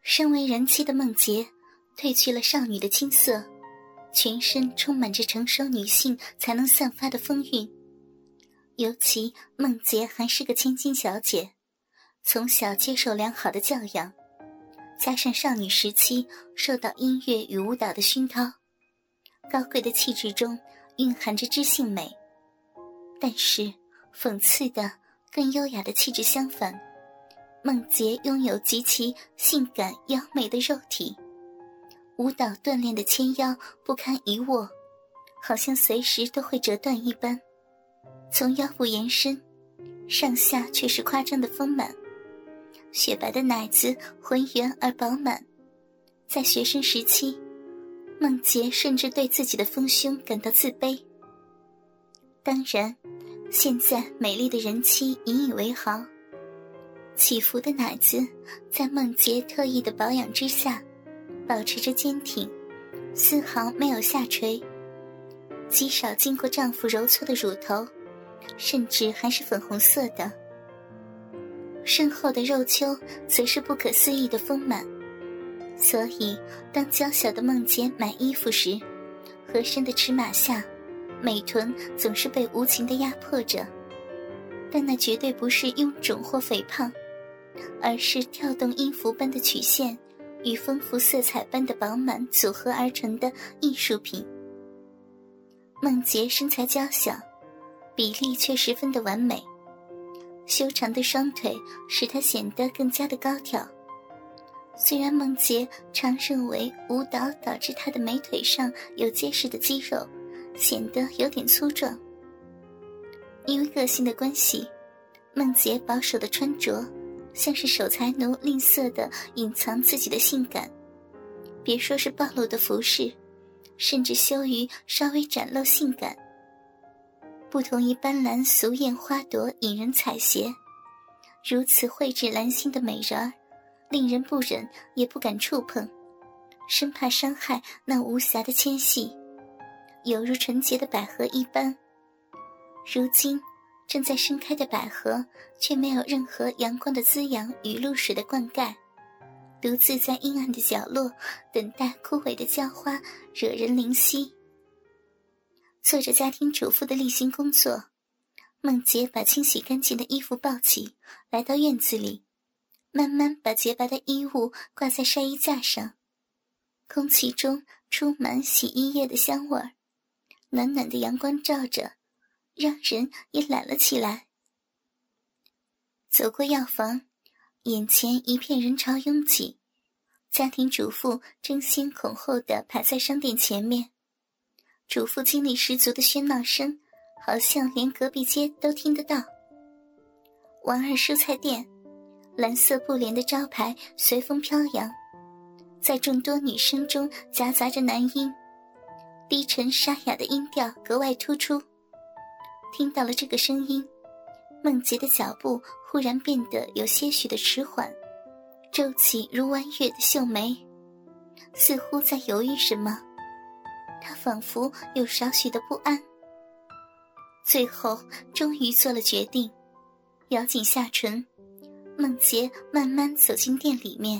身为人妻的梦洁褪去了少女的青涩，全身充满着成熟女性才能散发的风韵。尤其梦洁还是个千金小姐，从小接受良好的教养，加上少女时期受到音乐与舞蹈的熏陶，高贵的气质中蕴含着知性美。但是讽刺的更优雅的气质相反，梦洁拥有极其性感妖媚的肉体，舞蹈锻炼的纤腰不堪一握，好像随时都会折断一般。从腰部延伸，上下却是夸张的丰满，雪白的奶子浑圆而饱满。在学生时期，梦洁甚至对自己的丰胸感到自卑。当然，现在美丽的人妻引以为豪，起伏的奶子在梦洁特意的保养之下保持着坚挺，丝毫没有下垂。极少经过丈夫揉搓的乳头甚至还是粉红色的，身后的肉丘则是不可思议的丰满。所以当娇小的梦洁买衣服时，合身的尺码下美臀总是被无情地压迫着。但那绝对不是臃肿或肥胖，而是跳动音符般的曲线与丰富色彩般的饱满组合而成的艺术品。梦洁身材娇小，比例却十分的完美，修长的双腿使她显得更加的高挑。虽然梦洁常认为舞蹈导致她的美腿上有结实的肌肉，显得有点粗壮。因为个性的关系，梦洁保守的穿着像是守财奴吝啬地隐藏自己的性感，别说是暴露的服饰，甚至羞于稍微展露性感。不同于斑斓俗艳花朵引人采撷，如此蕙质兰心的美人儿，令人不忍也不敢触碰，生怕伤害那无瑕的纤细，犹如纯洁的百合一般。如今正在盛开的百合却没有任何阳光的滋养与露水的灌溉，独自在阴暗的角落等待枯萎的娇花，惹人怜惜。做着家庭主妇的例行工作，梦洁把清洗干净的衣服抱起，来到院子里，慢慢把洁白的衣物挂在晒衣架上。空气中充满洗衣液的香味儿，暖暖的阳光照着，让人也懒了起来。走过药房，眼前一片人潮拥挤，家庭主妇争先恐后地排在商店前面，主妇精力十足的喧闹声好像连隔壁街都听得到。王二蔬菜店，蓝色布帘的招牌随风飘扬，在众多女声中夹杂着男音，低沉沙哑的音调格外突出。听到了这个声音，梦洁的脚步忽然变得有些许的迟缓，皱起如弯月的秀眉，似乎在犹豫什么。她仿佛有少许的不安，最后终于做了决定，咬紧下唇，梦洁慢慢走进店里面。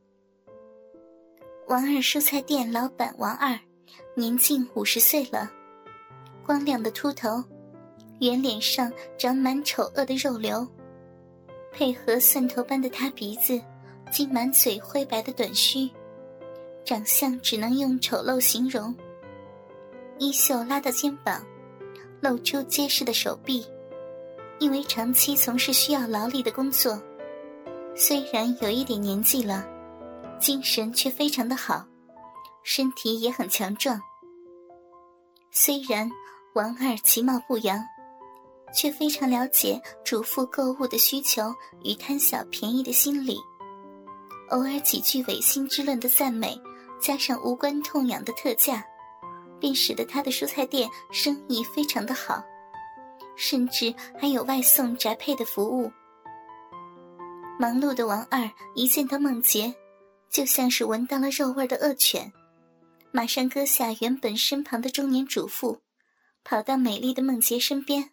王二蔬菜店老板王二年近50岁了，光亮的秃头，圆脸上长满丑恶的肉瘤，配合蒜头般的塌鼻子，浸满嘴灰白的短须，长相只能用丑陋形容。衣袖拉到肩膀，露出结实的手臂。因为长期从事需要劳力的工作，虽然有一点年纪了，精神却非常的好，身体也很强壮。虽然王二其貌不扬，却非常了解主妇购物的需求与贪小便宜的心理。偶尔几句违心之论的赞美，加上无关痛痒的特价，便使得他的蔬菜店生意非常的好，甚至还有外送宅配的服务。忙碌的王二一见到梦洁，就像是闻到了肉味的恶犬，马上割下原本身旁的中年主妇，跑到美丽的梦洁身边。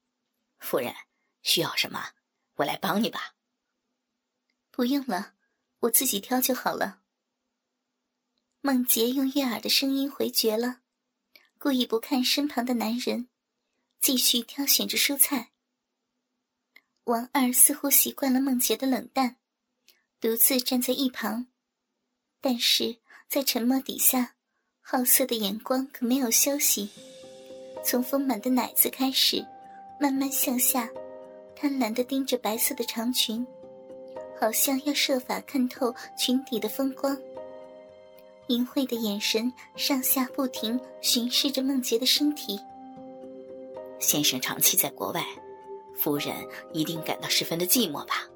夫人，需要什么？我来帮你吧。 不用了， 我自己挑就好了。孟杰用悦耳的声音回绝了，故意不看身旁的男人，继续挑选着蔬菜。王二似乎习惯了孟杰的冷淡，独自站在一旁，但是在沉默底下，好色的眼光可没有休息，从丰满的奶子开始，慢慢向下，贪婪地盯着白色的长裙，好像要设法看透裙底的风光。淫秽的眼神上下不停巡视着孟杰的身体。 先生长期在国外，夫人一定感到十分的寂寞吧？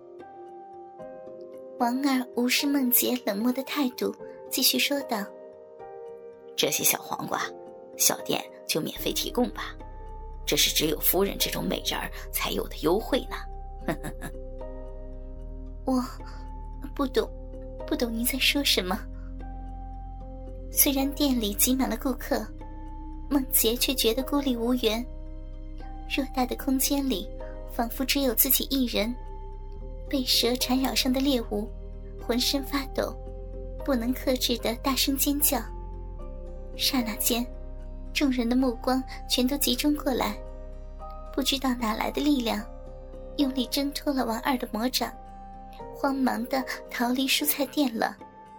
王二无视孟杰冷漠的态度，继续说道： 这些小黄瓜，小店就免费提供吧，这是只有夫人这种美人儿才有的优惠呢。 我不懂你在说什么。虽然店里挤满了顾客，孟杰却觉得孤立无援。偌大的空间里，仿佛只有自己一人，被蛇缠绕上的猎物，浑身发抖，不能克制地大声尖叫。刹那间，众人的目光全都集中过来，不知道哪来的力量，用力挣脱了王二的魔掌，慌忙地逃离蔬菜店了。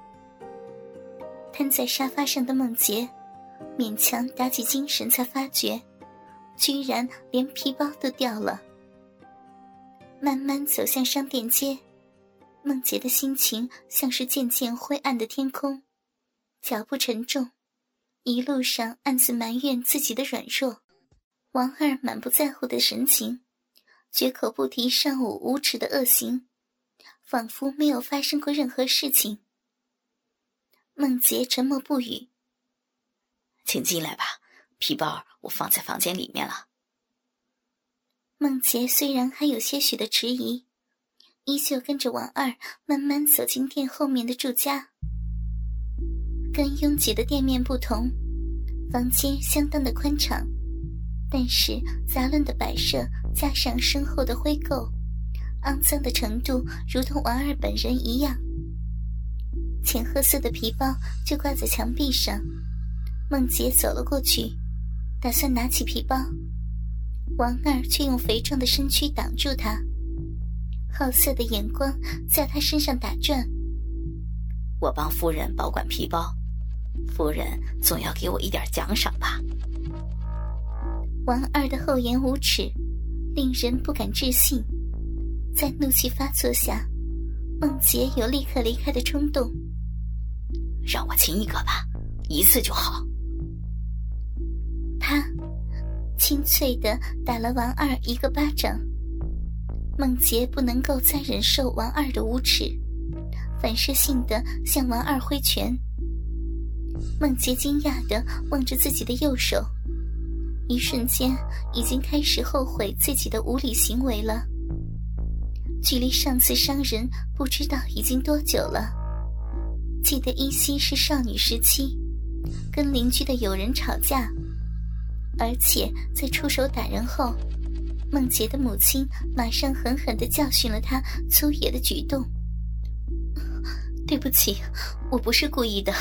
瘫在沙发上的孟杰勉强打起精神，才发觉居然连皮包都掉了。慢慢走向商店街，孟杰的心情像是渐渐灰暗的天空，脚步沉重，一路上暗自埋怨自己的软弱。王二满不在乎的神情，绝口不提上午无耻的恶行，仿佛没有发生过任何事情。孟杰沉默不语。 请进来吧，皮包我放在房间里面了。 孟杰虽然还有些许的迟疑，依旧跟着王二慢慢走进店后面的住家。跟拥挤的店面不同，房间相当的宽敞，但是杂乱的摆设加上深厚的灰垢，肮脏的程度如同王二本人一样。浅褐色的皮包就挂在墙壁上，孟杰走了过去，打算拿起皮包，王二却用肥壮的身躯挡住他，好色的眼光在他身上打转。 我帮夫人保管皮包，夫人总要给我一点奖赏吧。 王二的厚颜无耻令人不敢置信，在怒气发作下，孟杰有立刻离开的冲动。 让我亲一个吧，一次就好。 他清脆地打了王二一个巴掌。孟杰不能够再忍受王二的无耻，反射性地向王二挥拳。孟杰惊讶地望着自己的右手，一瞬间已经开始后悔自己的无理行为了。距离上次伤人不知道已经多久了。记得依稀是少女时期，跟邻居的友人吵架，而且在出手打人后，孟杰的母亲马上狠狠地教训了他粗野的举动。对不起，我不是故意的。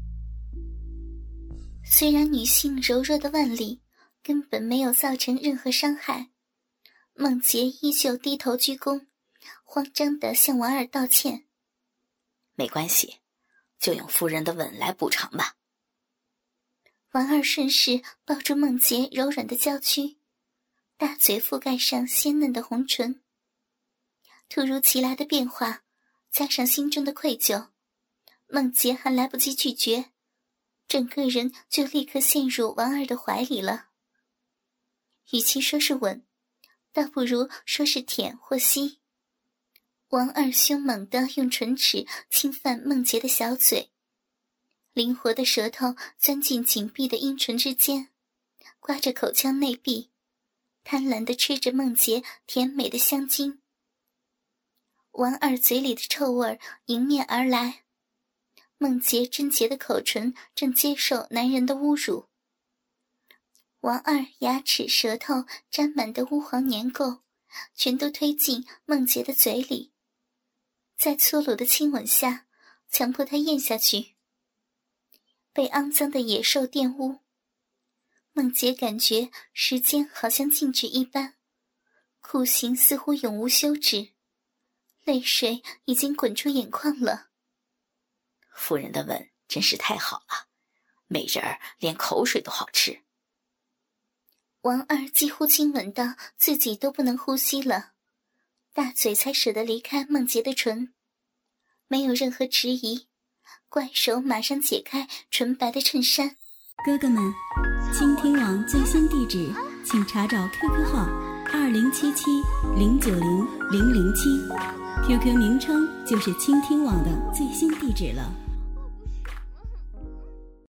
虽然女性柔弱的腕力根本没有造成任何伤害，孟杰依旧低头鞠躬，慌张地向王二道歉。 没关系，就用夫人的吻来补偿吧。 王二顺势抱住孟杰柔软的娇躯，大嘴覆盖上鲜嫩的红唇。突如其来的变化加上心中的愧疚，孟杰还来不及拒绝，整个人就立刻陷入王二的怀里了。与其说是吻，倒不如说是舔或吸。王二凶猛地用唇齿侵犯孟杰的小嘴，灵活的舌头钻进紧闭的阴唇之间，刮着口腔内壁，贪婪地吃着孟杰甜美的香精。王二嘴里的臭味迎面而来，孟杰贞洁的口唇正接受男人的侮辱。王二牙齿舌头沾满的污黄粘垢全都推进孟杰的嘴里， 在粗鲁的亲吻下，强迫他咽下去。被肮脏的野兽玷污，梦洁感觉时间好像静止一般，酷刑似乎永无休止，泪水已经滚出眼眶了。 夫人的吻真是太好了，美人儿连口水都好吃。 王二几乎亲吻到自己都不能呼吸了，大嘴才舍得离开梦洁的唇。没有任何迟疑，怪手马上解开纯白的衬衫。 哥哥们，倾听网最新地址请查找 QQ 号2077090007，QQ 名称就是倾听网的最新地址了。